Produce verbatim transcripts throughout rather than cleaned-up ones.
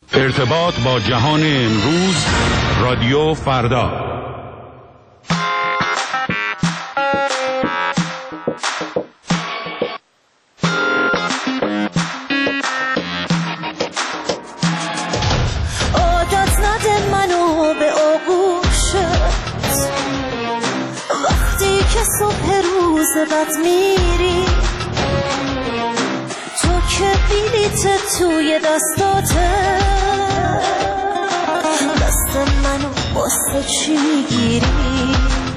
ارتباط با جهان امروز، رادیو فردا. عادت نده منو به آغوشت وقتی که صبح روز بد میری، تو که بلیت توی دستاته، دست منو واسه چی میگیری؟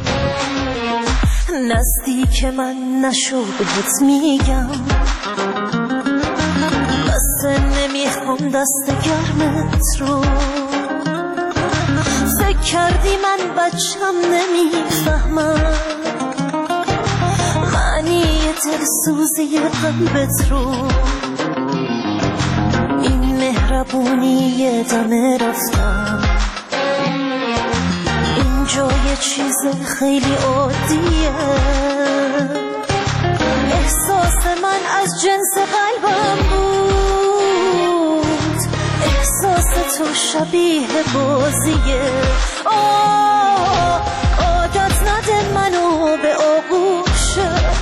نزدیک من نشو بهت میگم، بس نمیخوام دست گرمت رو. فکر کردی من بچم نمیفهمم معنی دلسوزی قلبت رو. این مهربونی دم رفتم، اینجا یه چیز خیلی عادیه. احساس من از جنس قلبم بود، احساس تو شبیه بازیه. آه عادت نده منو به آغوشت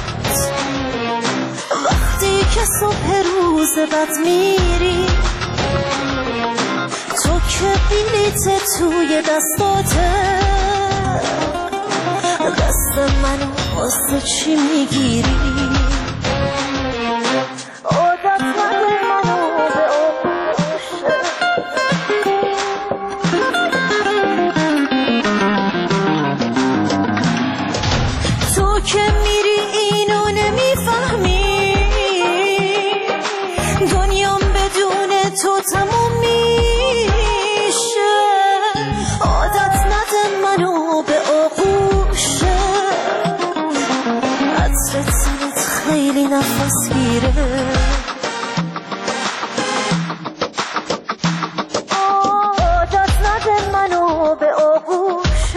وقتی که صبح روز بد میری، تو که بلیت توی دستاته، دست منو واسه چی میگیری؟ عادت نده منو به آغوشت. تو که میری اینو نمیفهمی، دنیام بدون تو تموم میشه. عادت نده منو به آغوشت، عطر تنت خیلی نفس گیره. عادت نده منو به آغوشت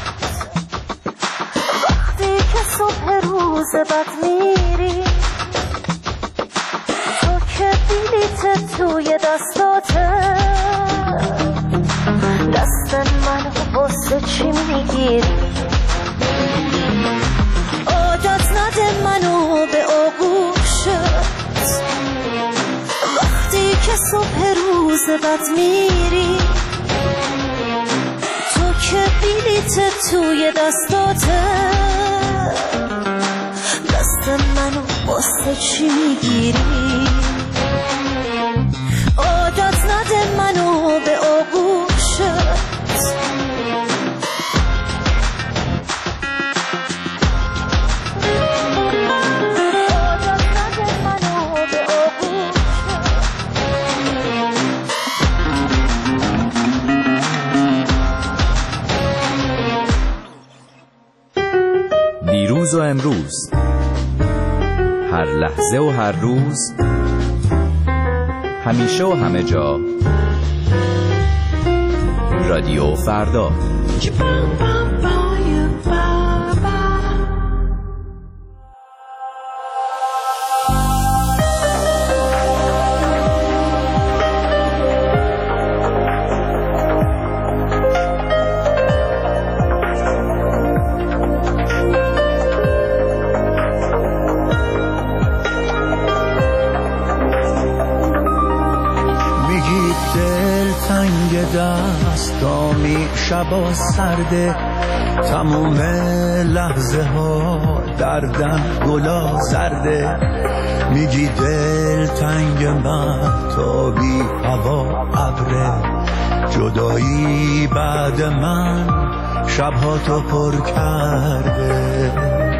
وقتی که صبح روز بد میری، تو که بلیت توی دستاته، دست منو واسه چی میگیری؟ عادت نده منو به آغوشت وقتی که صبح روز بد میری، تو که بلیت توی دستاته، دست منو واسه چی میگیری؟ عادت نده منو به آغوشت. عادت نده منو به آغوشت. دیروز و امروز، هر لحظه و هر روز، همیشه و همه جا، رادیو فردا. دستامی شبا سرده، تموم لحظه ها دردن گلا زرده. میگی دل تنگ مهتابی هوا ابره، جدایی بعد من شبها تو پر کرده.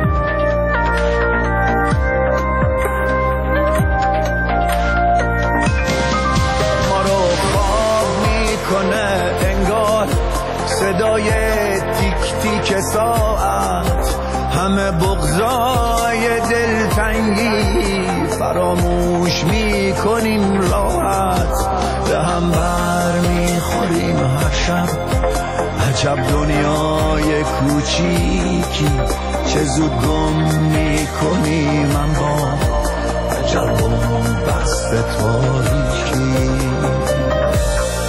صدای تیک تیک ساعت، همه بغضای دلتنگی فراموش میکنیم راحت. به هم بر میخوریم هر شب، عجب دنیای کوچیکی، چه زود گم میکنیم من با عجب بست تاریکی.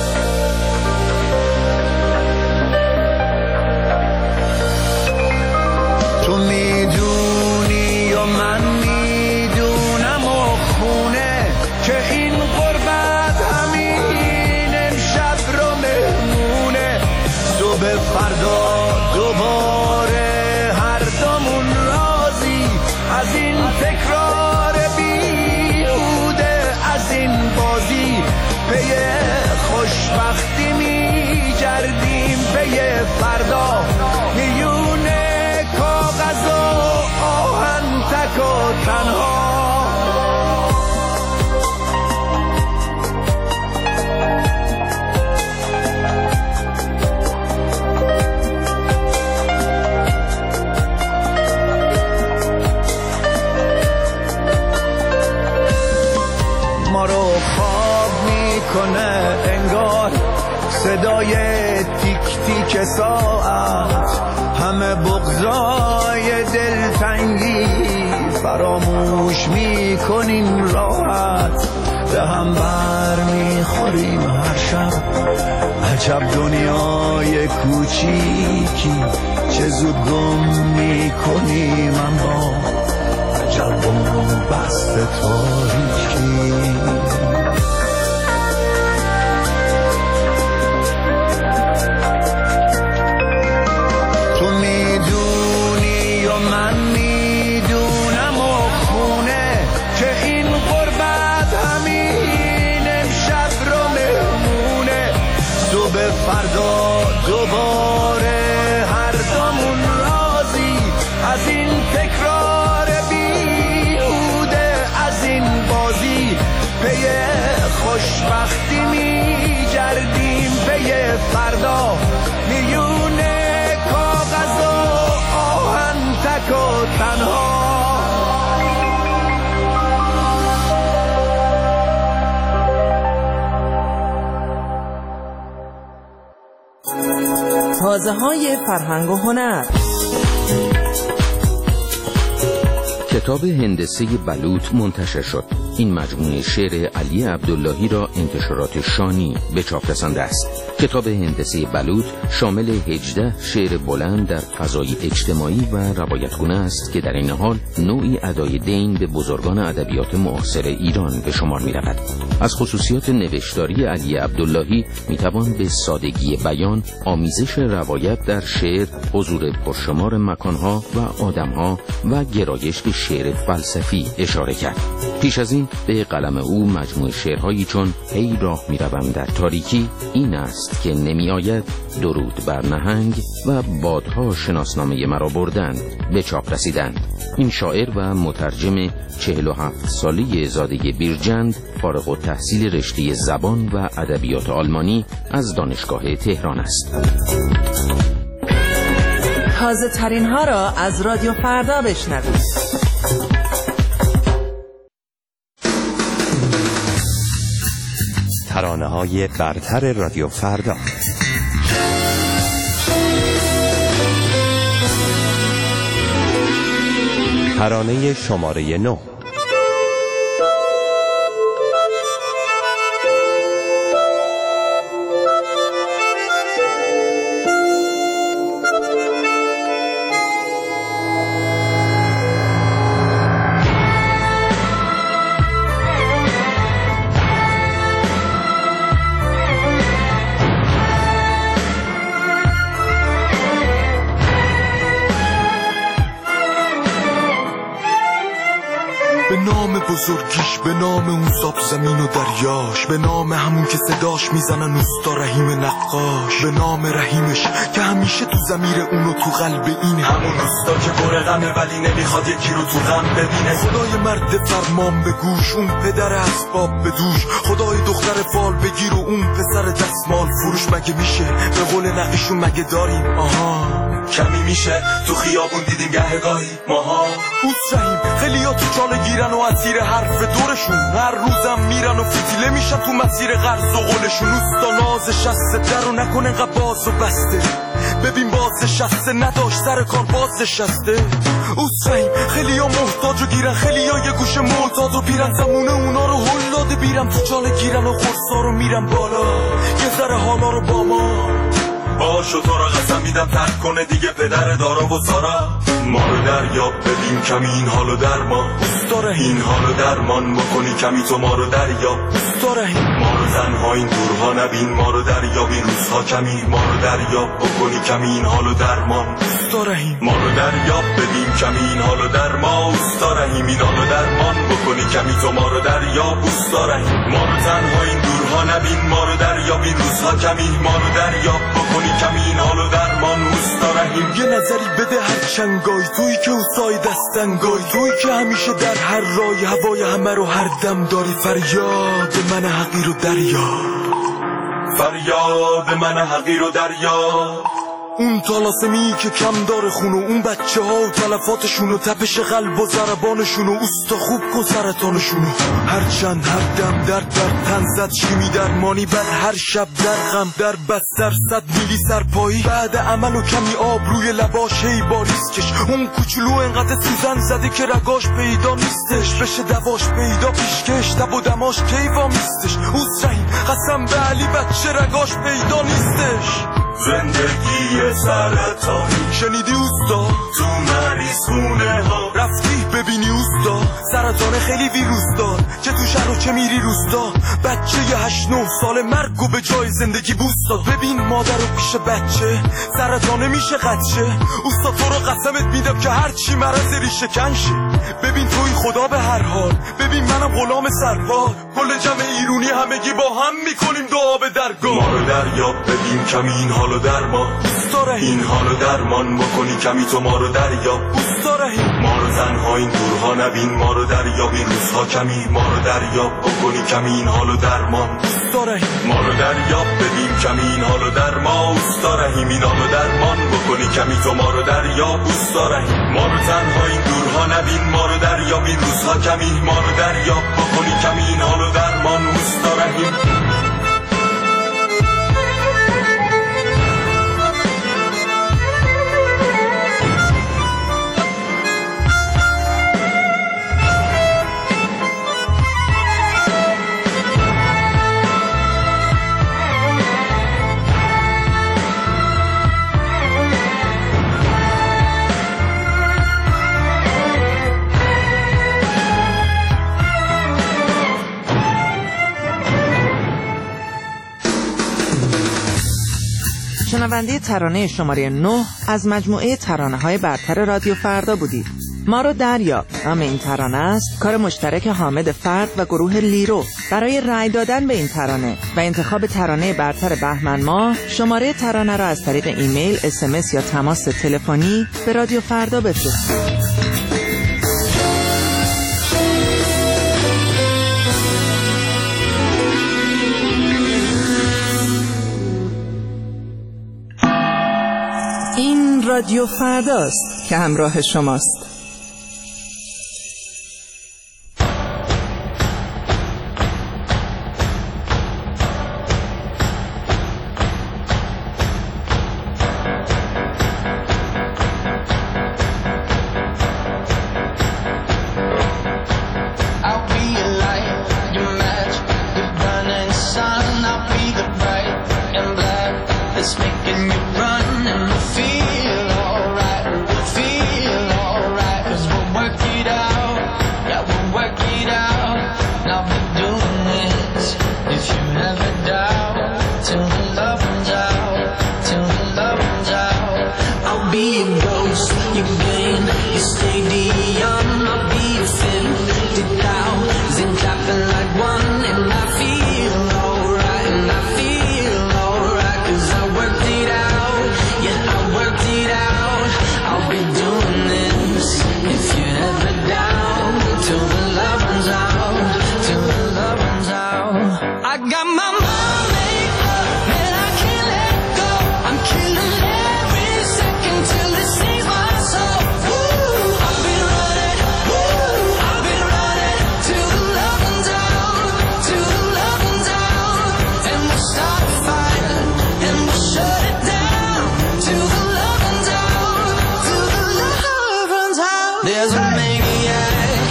میکنه انگار صدای تیک تیک ساعت، همه بغضای دلتنگی فراموش میکنیم راحت، به هم بر میخوریم هر شب، عجب دنیای کوچیکی چه زود گم میکنیم، اما عجب بست تاریکی. تو میدونی و من میدونم و خونه که این غربت همین امشب رو مهمونه، صبح فردا دوباره هر دومون راضی از این تکرار بیهوده، از این بازی پی خوشبختی میگردیم، پی فردا میلیون کاغذ و آهن تک و تنها. تازه های فرهنگ و هنر. کتاب هندسه بلوط منتشر شد. این مجموعه شعر علی عبداللهی را انتشارات شانی به چاپ رسانده است. کتاب هندسه بلوط شامل هجده شعر بلند در فضای اجتماعی و روایتگونه است که در این حال نوعی ادای دین به بزرگان ادبیات معاصر ایران به شمار می رود. از خصوصیات نوشتاری علی عبداللهی می توان به سادگی بیان، آمیزش روایت در شعر، حضور پرشمار مکانها و آدمها و گرایش به شعر فلسفی اشاره کرد. پیش از این به قلم او مجموعه شعرهایی چون هی راه می روم در تاریکی، این است که نمی آید، درود بر نهنگ و بادها شناسنامه مرا بردند به چاپ رسیدند. این شاعر و مترجم چهل و هفت ساله زاده بیرجند فارغ التحصیل رشته زبان و ادبیات آلمانی از دانشگاه تهران است. تازه ترین ها را از رادیو فردا بشنوید. ترانه های برتر رادیو فردا. ترانه شماره نه. بزرگیش، به نام اون ساب زمین و دریاش، به نام همون که صداش میزنن اوستا رحیم نقاش، به نام رحیمش که همیشه تو ضمیر اون و تو قلب اینه، همون اوستا که پر غمه ولی نمیخواد یکی رو تو غم ببینه، صدای مرد فرمان به گوش، اون پدر اسباب به دوش، خدای دختر فال بگیر و اون پسر دستمال فروش. مگه میشه به قول نقیشون مگه داریم آها کمی میشه تو خیابون دیدیم گهگاهی ماها اوست رحیم. خیلی ها تو چاله گیرن و اسیر حرف دورشون، هر روزم میرن و فتیله میشن تو مسیر قرض و قولشون. اوستا ناز شسته در و نکن انقدر باز و بسته، ببین باز شسته نداشت سر کار باز شسته. اوست رحیم خیلی ها محتاج و گیرن، خیلی ها یه گوش معتاد و پیرن، زمونه اونا رو هلاده بیرن تو چاله گیرن و خورسا رو میرن بالا یه ذره حالا رو با ما باشو. تو را قسم میدم ترک کنه دیگه پدر دارا و سارا، ما رو دریاب ببین کمی این حالو درمان. اوستا این حالو درمان بکنی کمی تو ما رو دریاب. اوستا ما رو تنها این دورها نبین، ما رو دریاب این روزها کمی، ما رو دریاب بکنی کمی این حالو درمان. اوستا ما رو دریاب ببین کمی این حالو درمان. اوستا این حالو درمان بکنی کمی تو ما رو دریاب. اوستا ما رو تنها این دورها نبین، ما رو دریاب این روزها کمی، ما رو دریاب بکنی کمی این حالو درمان. اوستا یه نظری بده هر چنگای تویی که اوستای دستنگای تویی که همیشه در هر رای هوای همه رو هر دم داری. فریاد من حقیر و دریا، فریاد من حقیر و دریا. اون طلاسمی که کم داره خونو، اون بچه ها و تلفاتشونو، تپش قلب و ضربانشونو، اوستا خوب کن سرطانشونو. هر چند هر دم در در تن زد شیمی درمانی، بعد هر شب در غم در بستر صد میلی سرپایی، بعد عمل و کمی آب روی لباش هی باریز کش. اون کوچولو انقدر سوزن زده که رگاش پیدا نیستش، بشه دواش پیدا پیشکش، دب و دماش کیوا میستش. اوز رحیم قسم به علی بچه رگاش پیدا نیستش. زندگی سرطانی شنیدی اوستا؟ تو مریض خونه ها رفتی ببینی اوستا؟ سرطان خیلی ویروس دار، چه تو شهر و چه میری روستا. بچه یه هشت نه سال مرگ و به جای زندگی بوستاد. ببین مادر رو پیش بچه سرطانه میشه قدشه. اوستا تو رو قسمت میدم که هر چی مرض ریشه کنشه. ببین توی خدا به هر حال، ببین منم غلام سرپا. کل جمع ایرونی همگی با هم میکنیم دعا به درگاه. ما رو دریاب ببین کمی این حالو درمان، این حالو درمان بکنی کمی تو ما رو دریاب. ما رو تنها این دورها نبین، ما رو دریاب این روزها کمی، ما رو دریاب بکنی کمی این حالو درمان. ما رو دریاب ببین کمی این حالو درمان. اوستا رحیم این حالو درمان بکنی کمی تو ما رو دریاب. اوستا رحیم ما رو تنها این دورها نبین، ما رو دریاب این روزها کمی، ما رو دریاب بکنی کمی این حالو درمان. اوستا رحیم شنونده ترانه شماره نه از مجموعه ترانه‌های برتر رادیو فردا بودید. ما رو دریاب نام این ترانه است، کار مشترک حامد فرد و گروه لیرو. برای رأی دادن به این ترانه و انتخاب ترانه برتر بهمن ماه، شماره ترانه را از طریق ایمیل، اس ام اس یا تماس تلفنی به رادیو فردا بفرستید. این رادیو فرداست که همراه شماست.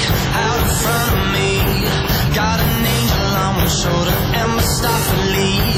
Shoulder and Mustafa Lee.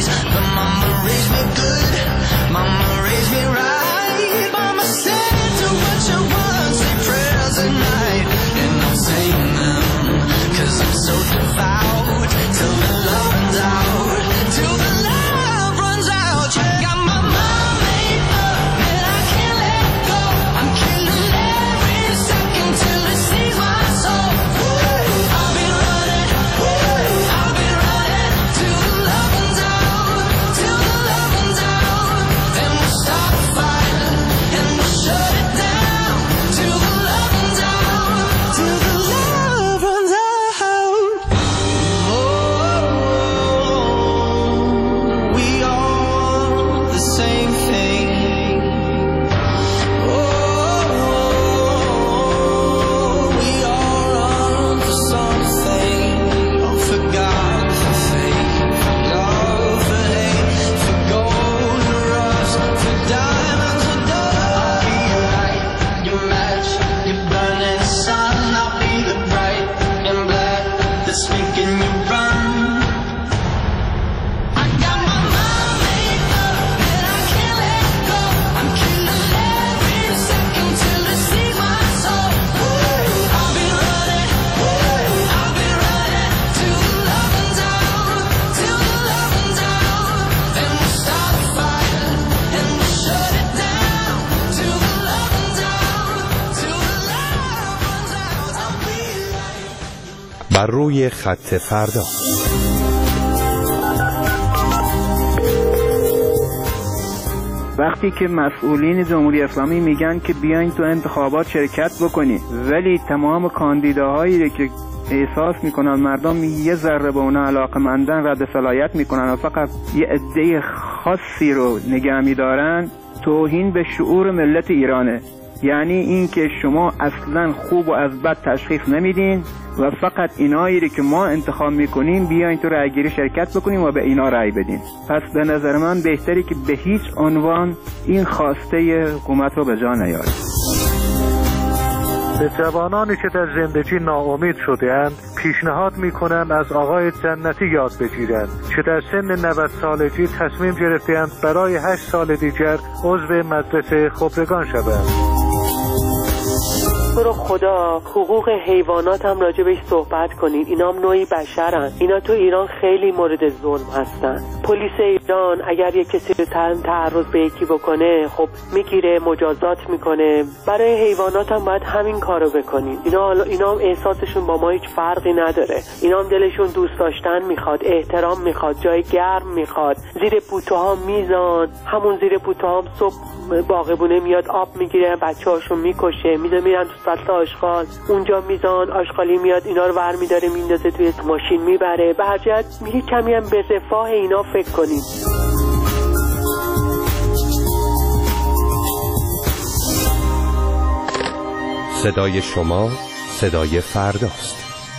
بر روی خط فردا. وقتی که مسئولین جمهوری اسلامی میگن که بیاین تو انتخابات شرکت بکنید، ولی تمام کاندیداهایی که احساس میکنن مردم یه ذره به اونا علاقه‌مندن رد صلاحیت میکنن و فقط یه عده خاصی رو نگه میدارن، توهین به شعور ملت ایرانه. یعنی این که شما اصلا خوب و از بد تشخیص نمیدین و فقط اینایی که ما انتخاب میکنیم بیاین تو رأیگیری شرکت بکنیم و به اینا رأی بدین. پس به نظر من بهتری که به هیچ عنوان این خواسته حکومت رو به جا نیارید. به جوانانی که در زندگی ناامید شده‌اند پیشنهاد میکنم از آقای جنتی یاد بگیرند که در سن نود سالگی تصمیم گرفته‌اند برای هشت سال دیگر عضو مجلس خبرگان شوند. برو خدا حقوق حیوانات هم راجع بهش صحبت کنین. اینا هم نوعی بشرن. اینا تو ایران خیلی مورد ظلم هستن. پلیس ایران اگر یک کسی رو تعرض به یکی بکنه خب میگیره، مجازات میکنه. برای حیوانات هم باید همین کارو بکنین. اینا اینا هم احساسشون با ما هیچ فرقی نداره. اینا هم دلشون دوست داشتن میخواد، احترام میخواد، جای گرم میخواد. زیر پوتوها میزان، همون زیر پوتوها هم صبح باغبونه میاد آب میگیره، بچه‌هاشون میکشه، میذاره میرن تو سطل آشغال، اونجا میزان آشغالی میاد اینا رو ور میداره میندازه توی ماشین میبره. به هر جهت میگه کمی هم به رفاه اینا فکر کنید. صدای شما صدای فرداست.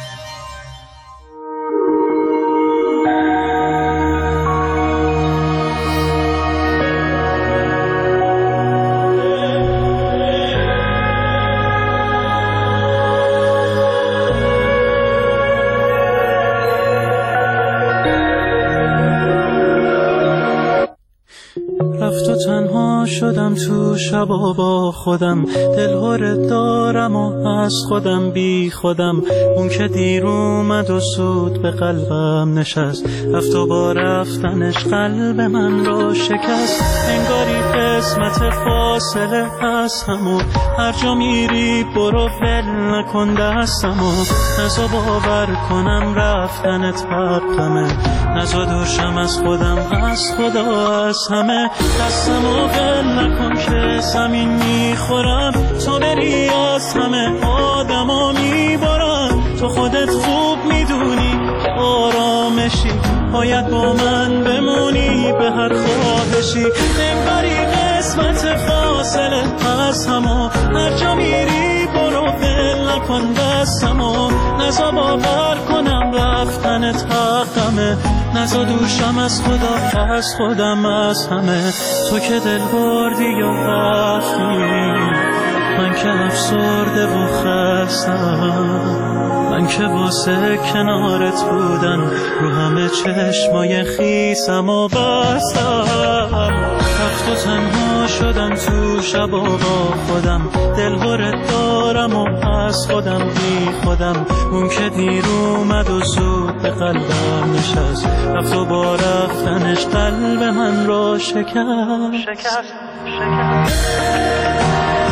رفت و تنها شدم تو شبا با خودم، دلهوره دارم و از خودم بی خودم. اون که دیر اومد و سود به قلبم نشست، رفت و با رفتنش قلب من رو شکست. انگاری قسمت فاصله از همو، هر جا میری برو ول نکن دستمو. نزا باور کنم رفتنت حقمه، نزا دوشم از خودم از خدا از همه. دستمو ول نکن که زمین میخورم، تو بری از همه آدما میبارم. تو خودت خوب میدونی که آرامشی، باید با من بمونی به هر خواهشی. انگاری قسمت فاصله از همو، هر جا میری برو ول نکن دستمو. نزا باور کنم رفتنت حقمه، نزا دوشم از خدا از خودم از همه. تو که دل بردی و رفتی، من که افسرده و خستم. من که واسه کنارت بودن رو همه چشمای خیسم و بستم. رفت و تنها شدم تو شبا با خودم، دلهوره دارم و از خودم بی خودم. اون که دیر اومد و زود به قلبم نشست، رفت و با رفتنش قلب من رو شکست شکست شکست.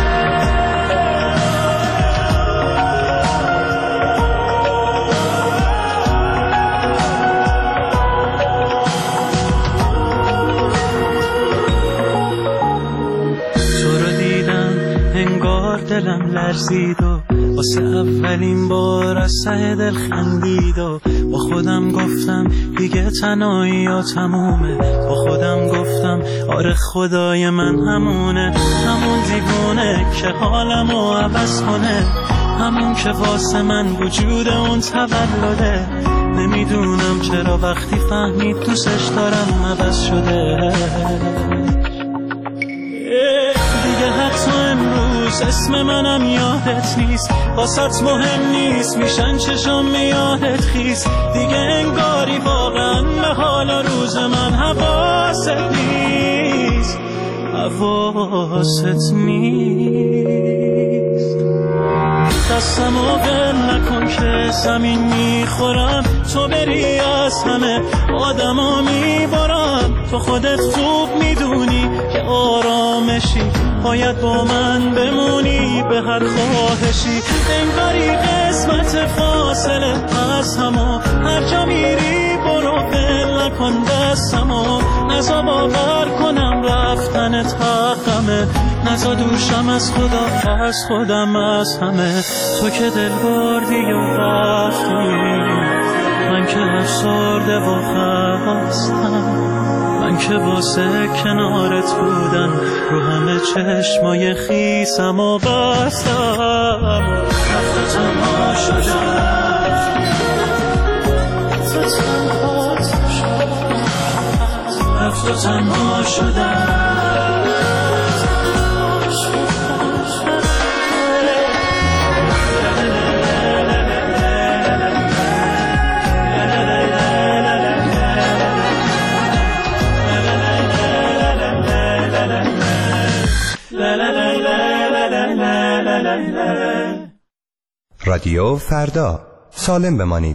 دلم لرزید و واسه اولین بار از ته دل خندید و با خودم گفتم دیگه تنهایی ها تمومه. با خودم گفتم آره خدای من همونه، همون دیوونه که حالمو عوض کنه، همون که واسه من وجود اون تولده. نمیدونم چرا وقتی فهمید دوستش دارم عوض شده. دیگه حتی امروز اسم منم یادت نیست، واسط مهم نیست میشن چشم یادت خیز. دیگه انگاری واقعا به حال روز من حواست نیست، حواست نیست. دستمو ول نکن که زمین میخورم، تو بری از همه آدما میبارم. تو خودت خوب میدونی که آرامشی، باید با من بمونی به هر خواهشی. انگاری قسمت فاصله از همو، هر جا میری برو ول نکن دستمو. نزا باور کنم رفتنت حقمه، نزا دوشم از خدا از خودم از همه. تو که دل بردی و رفتی، من که افسرده و خستم، من که واسه کنارت بودن رو همه چشمای خیسم و بستم. رفت و تنها شدم، رفت و تنها شدم. رادیو فردا، سالم بمانید.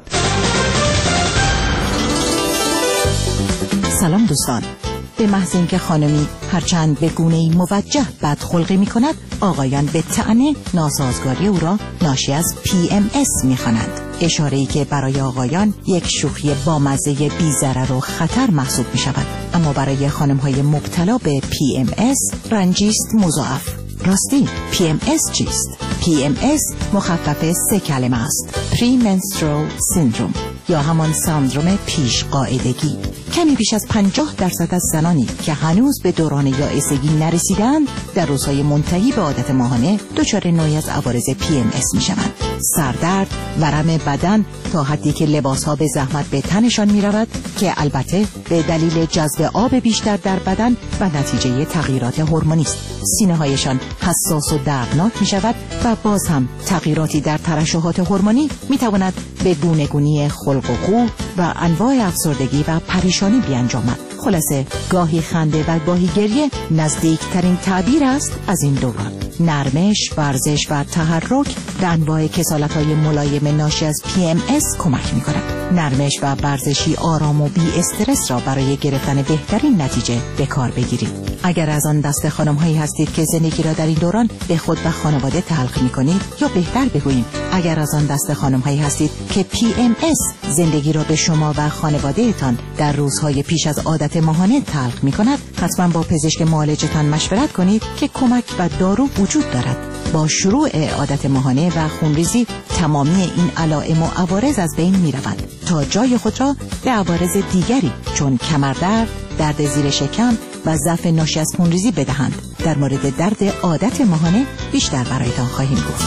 سلام دوستان. به محض اینکه خانمی هرچند به گونه‌ای موجه بدخلقی می کند، آقایان به طعنه ناسازگاری او را ناشی از پی ام اس می خوانند. اشاره‌ای که برای آقایان یک شوخی بامزه بی ضرر و خطر محسوب می شود، اما برای خانم‌های مبتلا به پی ام اس رنجی است مضاعف. راستی پی ام اس چیست؟ پی ام اس مخفف سه کلمه است: پری منسترول سیندروم یا همان سندروم پیش قاعدگی. کمی بیش از پنجاه درصد از زنانی که هنوز به دوران یائسگی نرسیدند در روزهای منتهی به عادت ماهانه دچار نوعی از عوارض پی ام اس میشوند. سردرد، ورم بدن تا حدی که لباسها به زحمت به تنشان میرود که البته به دلیل جذب آب بیشتر در بدن و نتیجه تغییرات هورمونی است. سینه هایشان حساس و دردناک می شود و باز هم تغییراتی در ترشحات هورمونی می تواند به گونه‌گونی خلق و خو و انواع افسردگی و پریشانی بیانجامد. خلاصه گاهی خنده و گاهی گریه نزدیکترین تعبیر است از این دوران. نرمش، ورزش و تحرک به انواع کسالت‌های ملایم ناشی از پی ام اس کمک می‌کند. نرمش و ورزشی آرام و بی استرس را برای گرفتن بهترین نتیجه به کار بگیرید. اگر از آن دست خانم‌هایی هستید که زندگی را در این دوران به خود و خانواده تلخ می‌کنید، یا بهتر بگوییم اگر از آن دست خانم‌هایی هستید که پی ام اس زندگی را به شما و خانواده‌تان در روزهای پیش از عادت ماهانه تلخ می‌کند، حتما با پزشک معالجتان مشورت کنید که کمک و دارو وجود دارد. با شروع عادت ماهانه و خونریزی تمامی این علائم و عوارض از بین می‌روند تا جای خود را به عوارض دیگری چون کمردرد، درد زیر شکم و ضعف ناشی از خونریزی بدهند. در مورد درد عادت ماهانه بیشتر برایتان خواهیم گفت.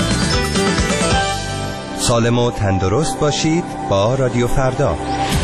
سالم و تندرست باشید با رادیو فردا.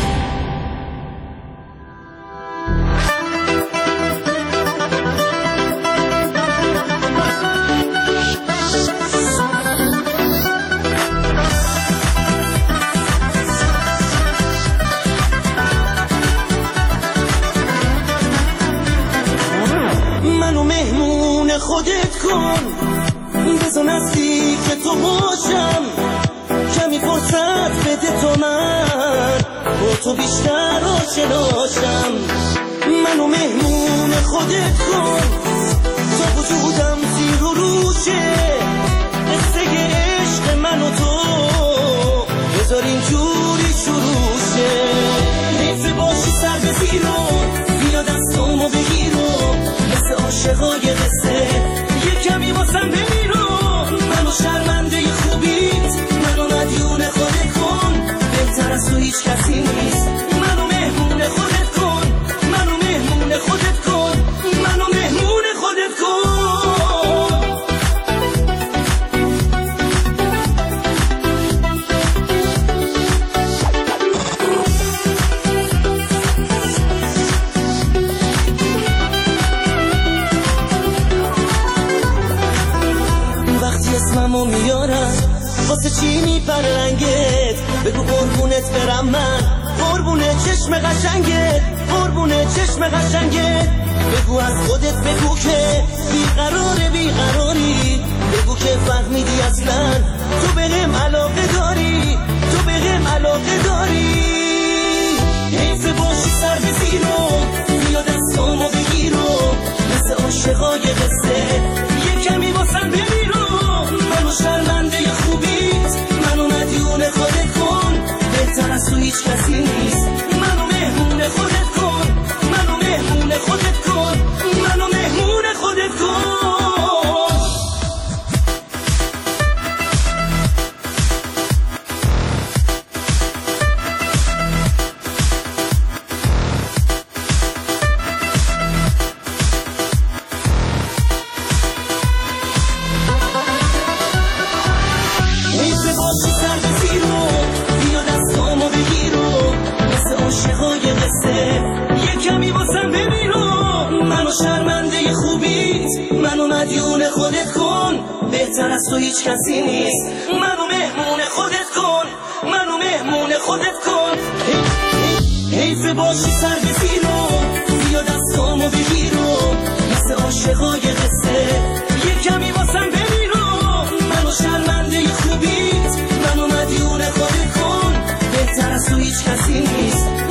منو مهمون خودت کن، بزن نزدیک تو باشم، کمی فرصت بده تا من با تو بیشتر آشناشم. منو مهمون خودت کن تا وجودم زیر و روشه، قصه عشق من و تو بذار اینجوری شروع شه. حیف باشی سر به زیرو، بیا دستامو بگیرو، مثل عاشقای قصه یه کمی واسم بمیرو. منو شرمنده خوبیت، منو مدیون خودت کن، بهتر از تو هیچ کسی نیست. منو مهمون خودت کن، منو مهمون خودت کن، منو مهمون خودت کن. وقتی اسممو میارم واسه چی میپره رنگت، بگو قربونت برم من، قربونه چشم قشنگت، قربونه چشم قشنگت. بگو از خودت بگو که بیقراره بیقراری، بگو که فهمیدی اصلا تو بهم علاقه داری، تو بهم علاقه داری. حیف باشی سر به زیرو، بیا دستامو بگیرو، مثل عاشقای قصه منو شرمنده خوبیت، منو مدیون خودت کن، بهتر از تو هیچ کسی نیست. منو مهمون خودت کن، منو مهمون خودت کن. حیف باشی سر به زیرو، بیا دستامو بگیرو، مثل عاشقای قصه یه کمی واسم بمیرو. منو شرمنده خوبیت، منو مدیون خودت کن، بهتر از تو هیچ کسی نیست.